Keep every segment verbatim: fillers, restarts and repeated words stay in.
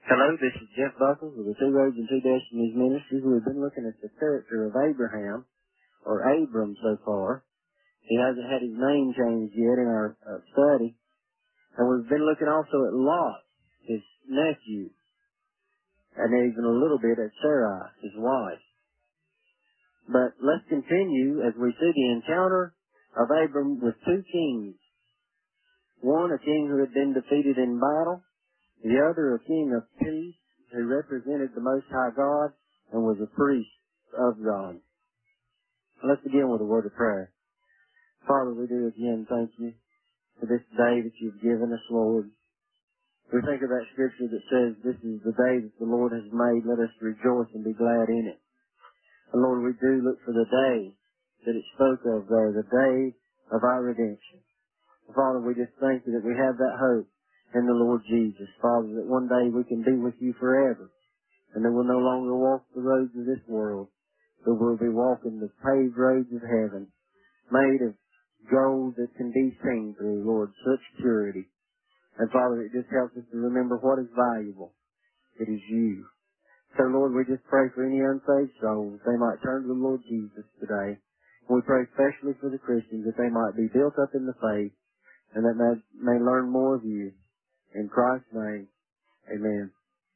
Hello, this is Jeff Buckles with the Two Roads and Two Destinies Ministries. We've been looking at the character of Abraham, or Abram so far. He hasn't had his name changed yet in our uh, study. And we've been looking also at Lot, his nephew, and even a little bit at Sarai, his wife. But let's continue as we see the encounter of Abram with two kings. One, a king who had been defeated in battle. The other, a king of peace, who represented the Most High God and was a priest of God. Let's begin with a word of prayer. Father, we do again thank you for this day that you've given us, Lord. We think of that scripture that says, this is the day that the Lord has made. Let us rejoice and be glad in it. And Lord, we do look for the day that it spoke of there, the day of our redemption. Father, we just thank you that we have that hope in the Lord Jesus, Father, that one day we can be with you forever, and that we'll no longer walk the roads of this world, but we'll be walking the paved roads of heaven, made of gold that can be seen through, Lord, such purity. And Father, it just helps us to remember what is valuable. It is you. So Lord, we just pray for any unsaved souls, they might turn to the Lord Jesus today. We pray especially for the Christians, that they might be built up in the faith, and that they may learn more of you. In Christ's name, amen.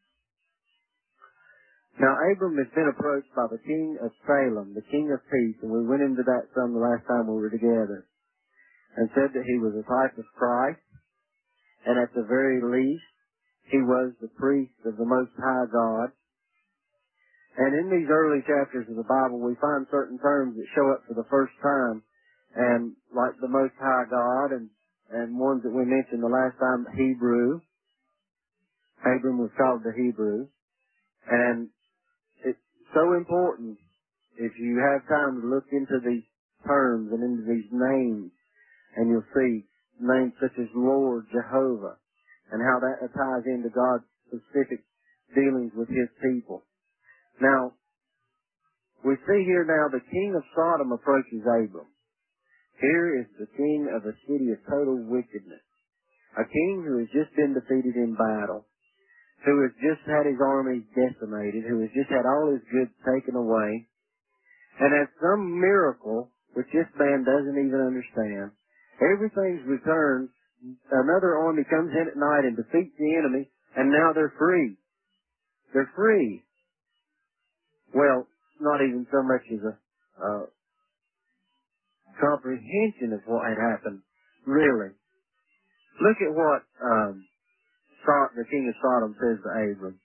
Now, Abram has been approached by the king of Salem, the king of peace, and we went into that some the last time we were together, and said that he was a type of Christ, and at the very least, he was the priest of the Most High God. And in these early chapters of the Bible, we find certain terms that show up for the first time, and like the Most High God, and and ones that we mentioned the last time, Hebrew. Abram was called the Hebrew. And it's so important, if you have time to look into these terms and into these names, and you'll see names such as Lord, Jehovah, and how that ties into God's specific dealings with his people. Now, we see here now the king of Sodom approaches Abram. Here is the king of a city of total wickedness. A king who has just been defeated in battle, who has just had his armies decimated, who has just had all his goods taken away, and as some miracle, which this man doesn't even understand, everything's returned, another army comes in at night and defeats the enemy, and now they're free. They're free. Well, not even so much as a uh, comprehension of what had happened, really. Look at what um, the king of Sodom says to Abram.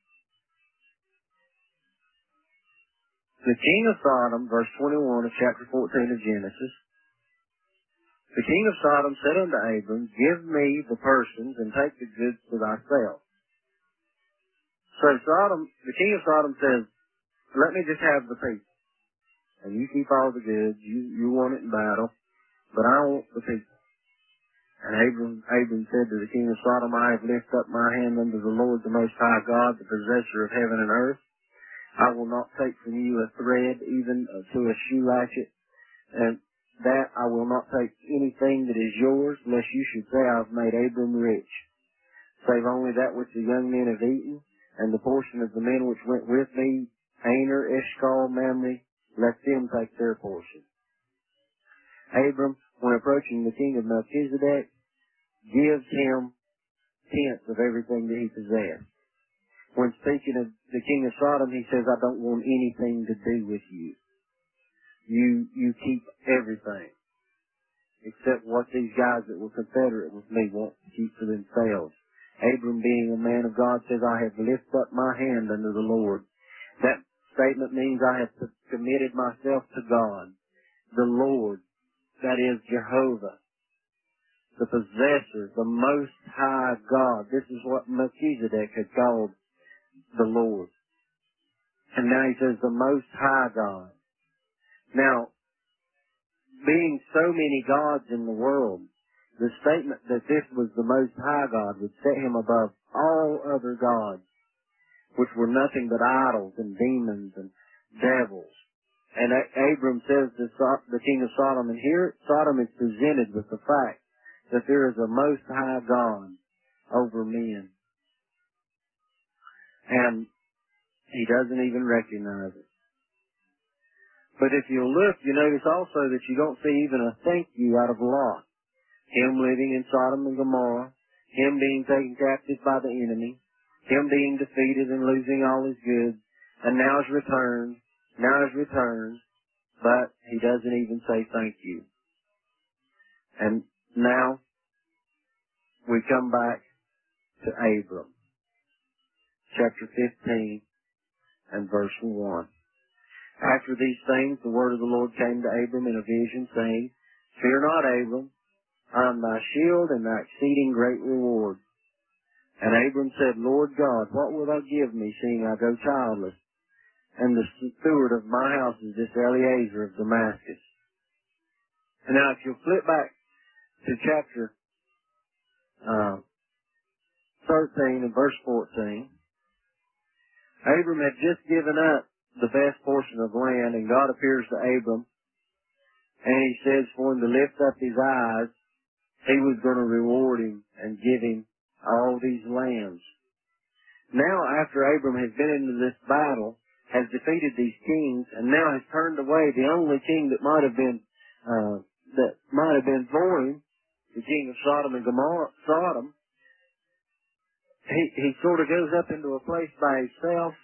The king of Sodom, verse twenty-one of chapter fourteen of Genesis, the king of Sodom said unto Abram, give me the persons and take the goods to thyself. So Sodom, the king of Sodom says, let me just have the people. And you keep all the goods, you, you want it in battle, but I want the people. And Abram, Abram said to the king of Sodom, I have lifted up my hand unto the Lord, the Most High God, the possessor of heaven and earth. I will not take from you a thread, even to a shoe latchet, and that I will not take anything that is yours, lest you should say I have made Abram rich, save only that which the young men have eaten, and the portion of the men which went with me, Aner, Eshcol, Mamre, let them take their portion. Abram, when approaching the king of Melchizedek, gives him tenths of everything that he possessed. When speaking of the king of Sodom, he says, I don't want anything to do with you. You, you keep everything, except what these guys that were confederate with me want to keep for themselves. Abram, being a man of God, says, I have lifted up my hand unto the Lord. That statement means I have committed myself to God, the Lord, that is Jehovah, the possessor, the Most High God. This is what Melchizedek had called the Lord. And now he says the Most High God. Now, being so many gods in the world, the statement that this was the Most High God would set him above all other gods, which were nothing but idols and demons and devils. And Abram says to the king of Sodom, and here Sodom is presented with the fact that there is a Most High God over men. And he doesn't even recognize it. But if you look, you notice also that you don't see even a thank you out of Lot. Him living in Sodom and Gomorrah, him being taken captive by the enemy, him being defeated and losing all his goods, and now is returned, now is returned, but he doesn't even say thank you. And now we come back to Abram, chapter fifteen and verse one. After these things, the word of the Lord came to Abram in a vision, saying, Fear not, Abram, I am thy shield and thy exceeding great reward. And Abram said, Lord God, what wilt thou give me, seeing I go childless? And the steward of my house is this Eliezer of Damascus. And now if you'll flip back to chapter uh, thirteen and verse fourteen, Abram had just given up the best portion of land, and God appears to Abram, and he says for him to lift up his eyes, he was going to reward him and give him all these lands. Now, after Abram has been into this battle, has defeated these kings, and now has turned away the only king that might have been uh, that might have been for him, the king of Sodom and Gomorrah, Sodom, he he sort of goes up into a place by himself,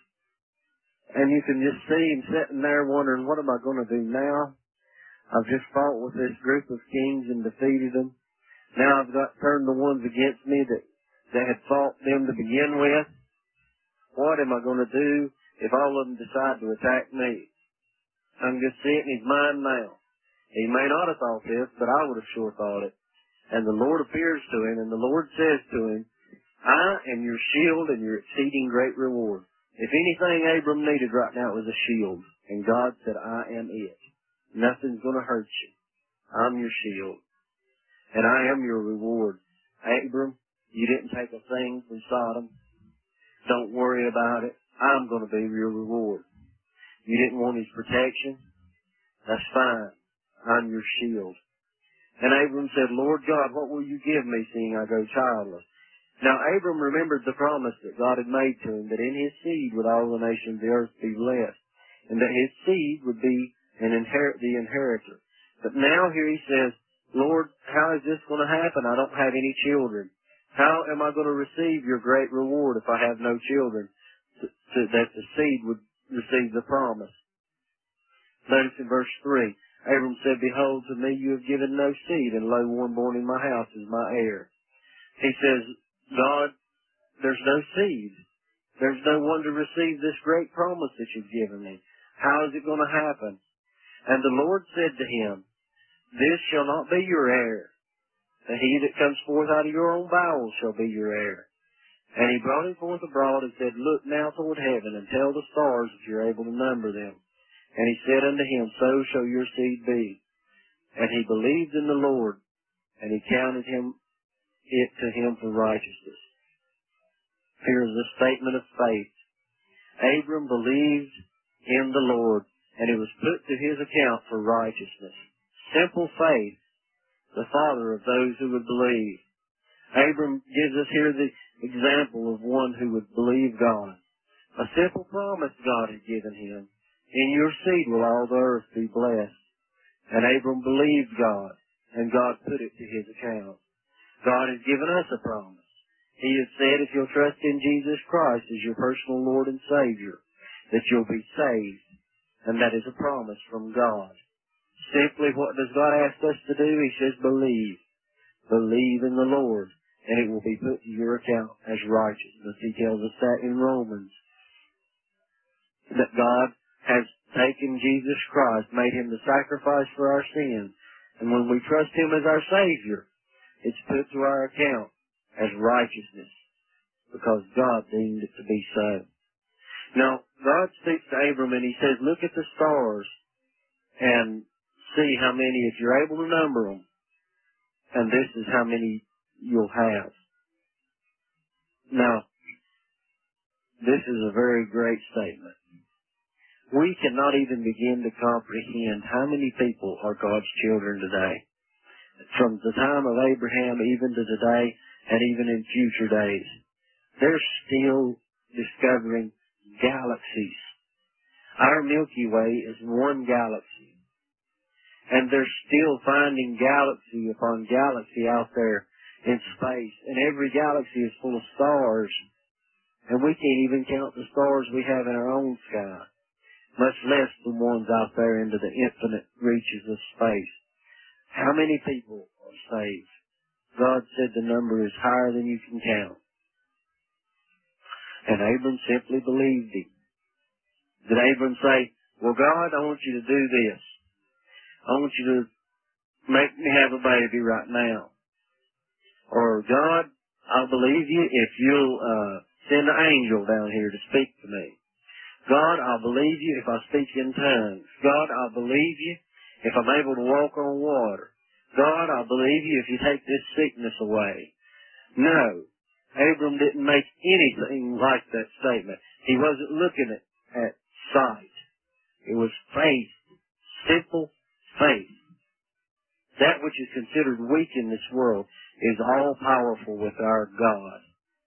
and you can just see him sitting there wondering, what am I going to do now? I've just fought with this group of kings and defeated them. Now I've got turned the ones against me that, that had fought them to begin with. What am I going to do if all of them decide to attack me? I'm just seeing his mind now. He may not have thought this, but I would have sure thought it. And the Lord appears to him, and the Lord says to him, I am your shield and your exceeding great reward. If anything Abram needed right now, it was a shield. And God said, I am it. Nothing's going to hurt you. I'm your shield. And I am your reward. Abram, you didn't take a thing from Sodom. Don't worry about it. I'm going to be your reward. You didn't want his protection. That's fine. I'm your shield. And Abram said, Lord God, what will you give me, seeing I go childless? Now Abram remembered the promise that God had made to him, that in his seed would all the nations of the earth be blessed, and that his seed would be an inherit the inheritor. But now here he says, Lord, how is this going to happen? I don't have any children. How am I going to receive your great reward if I have no children, so, so that the seed would receive the promise? Notice in verse three, Abram said, Behold, to me you have given no seed, and lo, one born in my house is my heir. He says, God, there's no seed. There's no one to receive this great promise that you've given me. How is it going to happen? And the Lord said to him, This shall not be your heir, and he that comes forth out of your own bowels shall be your heir. And he brought him forth abroad and said, Look now toward heaven, and tell the stars if you're able to number them. And he said unto him, So shall your seed be. And he believed in the Lord, and he counted him it to him for righteousness. Here is a statement of faith. Abram believed in the Lord, and it was put to his account for righteousness. Simple faith, the father of those who would believe. Abram gives us here the example of one who would believe God. A simple promise God had given him. In your seed will all the earth be blessed. And Abram believed God, and God put it to his account. God has given us a promise. He has said if you'll trust in Jesus Christ as your personal Lord and Savior, that you'll be saved. And that is a promise from God. Simply, what does God ask us to do? He says, believe. Believe in the Lord, and it will be put to your account as righteousness. He tells us that in Romans. That God has taken Jesus Christ, made him the sacrifice for our sins. And when we trust him as our Savior, it's put to our account as righteousness, because God deemed it to be so. Now, God speaks to Abram and he says, look at the stars and see how many, if you're able to number them, and this is how many you'll have. Now, this is a very great statement. We cannot even begin to comprehend how many people are God's children today. From the time of Abraham even to today, and even in future days. There's still discovering galaxies. Our Milky Way is one galaxy. And they're still finding galaxy upon galaxy out there in space. And every galaxy is full of stars. And we can't even count the stars we have in our own sky, much less the ones out there into the infinite reaches of space. How many people are saved? God said the number is higher than you can count. And Abram simply believed him. Did Abram say, well, God, I want you to do this. I want you to make me have a baby right now. Or, God, I'll believe you if you'll uh, send an angel down here to speak to me. God, I'll believe you if I speak in tongues. God, I'll believe you if I'm able to walk on water. God, I'll believe you if you take this sickness away. No. Abram didn't make anything like that statement. He wasn't looking at, at sight. It was faith. Simple faith. That which is considered weak in this world is all powerful with our God.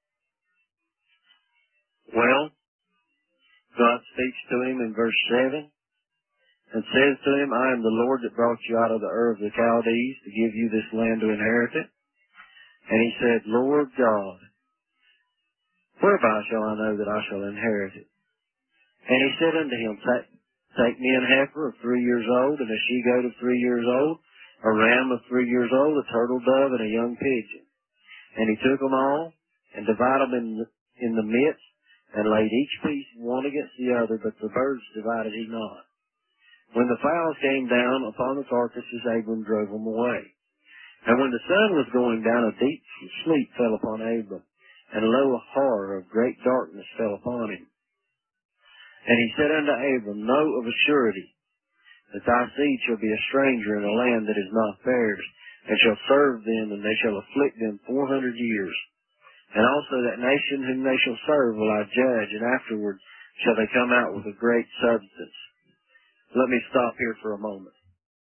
Well, God speaks to him in verse seven and says to him, I am the Lord that brought you out of the Ur of the Chaldees to give you this land to inherit it. And he said, Lord God, whereby shall I know that I shall inherit it? And he said unto him, Take, take me an heifer of three years old, and a she-goat of three years old, a ram of three years old, a turtle dove, and a young pigeon. And he took them all, and divided them in the, in the midst, and laid each piece one against the other, but the birds divided he not. When the fowls came down upon the carcasses, Abram drove them away. And when the sun was going down, a deep sleep fell upon Abram, and lo, a horror of great darkness fell upon him. And he said unto Abram, Know of a surety that thy seed shall be a stranger in a land that is not theirs, and shall serve them, and they shall afflict them four hundred years. And also that nation whom they shall serve will I judge, and afterwards shall they come out with a great substance. Let me stop here for a moment.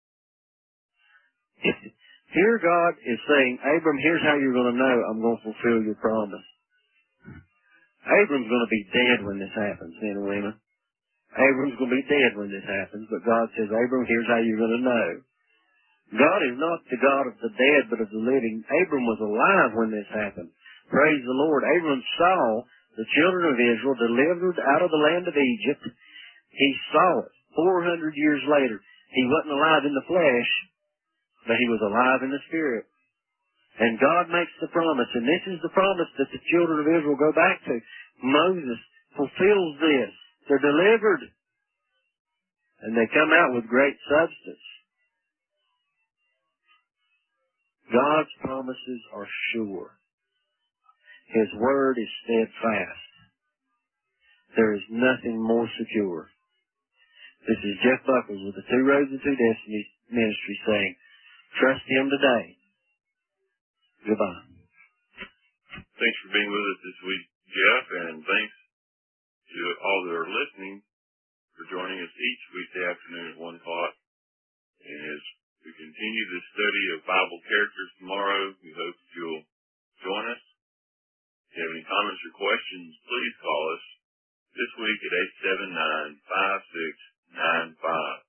Here God is saying, Abram, here's how you're going to know I'm going to fulfill your promise. Abram's going to be dead when this happens, men and women. Abram's going to be dead when this happens, but God says, Abram, here's how you're going to know. God is not the God of the dead, but of the living. Abram was alive when this happened. Praise the Lord. Abram saw the children of Israel delivered out of the land of Egypt. He saw it four hundred years later. He wasn't alive in the flesh, but he was alive in the spirit. And God makes the promise, and this is the promise that the children of Israel go back to. Moses fulfills this. They're delivered. And they come out with great substance. God's promises are sure. His word is steadfast. There is nothing more secure. This is Jeff Buckles with the Two Roads and Two Destinies Ministry saying, trust Him today. Goodbye. Thanks for being with us this week, Jeff, and thanks to all that are listening for joining us each weekday afternoon at one o'clock. And as we continue the study of Bible characters tomorrow, we hope that you'll join us. If you have any comments or questions, please call us this week at eight seven nine, five six nine five.